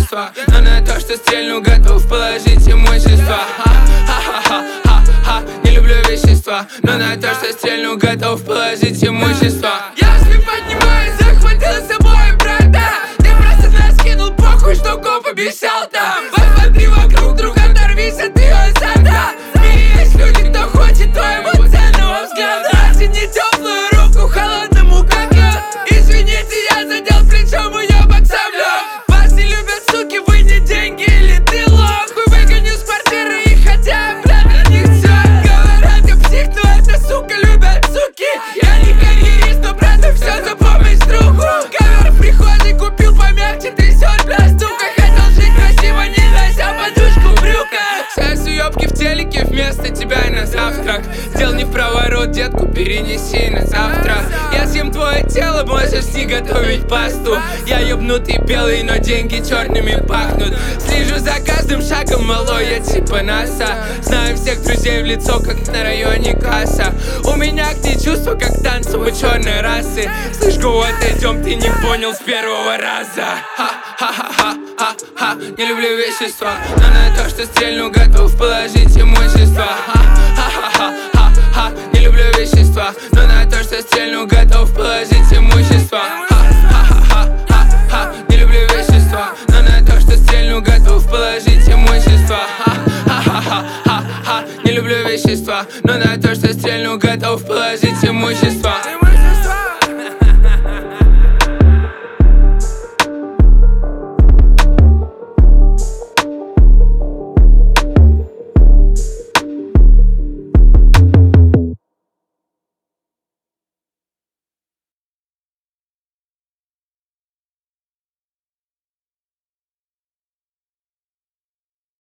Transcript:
имущества. Но на то, что стрельну, готов положить имущество. Ха-ха-ха-ха-ха, не люблю вещества. Но на то, что стрельну, готов положить имущество. Я себе поднимаюсь, захватил с собой брата. Ты просто наскинул, похуй, что коп обещал там. Посмотри вокруг, друг, оторвись от ее зада. В мире есть люди, кто хочет твоего ценного взгляда. Протяни теплую руку холодному, как лед. Извините, я задел плечом ее боксом лед. Вас не любят суки, вы не деньги или ты лох. Хуй выгоню с квартиры и хотя, бля, для них все. Говорят, я псих, но это сука любят суки. Я не карьерист, но брата все запомни с другу. Ковер в прихожей купил помягче, трясет, бля, сука. Хотел жить красиво, не нося подушку в брюках. Сейчас уёбки в телеке вместо тебя на завтрак. Дел не в проворот, детку перенеси на завтра. Я съем твое тело, можешь не готовить пасту. Я ёбнутый белый, но деньги черными пахнут. Слежу за каждым шагом, малой, я типа НАСА. Знаю всех друзей в лицо, как на районе касса. У меня к ней чувства, как к танцу у черной расы. Слышь, го, отойдем, ты не понял с первого раза. Ха-ха-ха-ха-ха, не люблю вещества. Но на то, что стрельну, готов положить имущество. Ха-ха-ха-ха-ха, не люблю вещества. Но на то, что стрельну, готов положить имущество. Ха-ха-ха-ха-ха, не люблю вещества. Но на то, что стрельну, готов положить имущество. Ха-ха-ха-ха-ха, не люблю вещества. Но на то, что стрельну,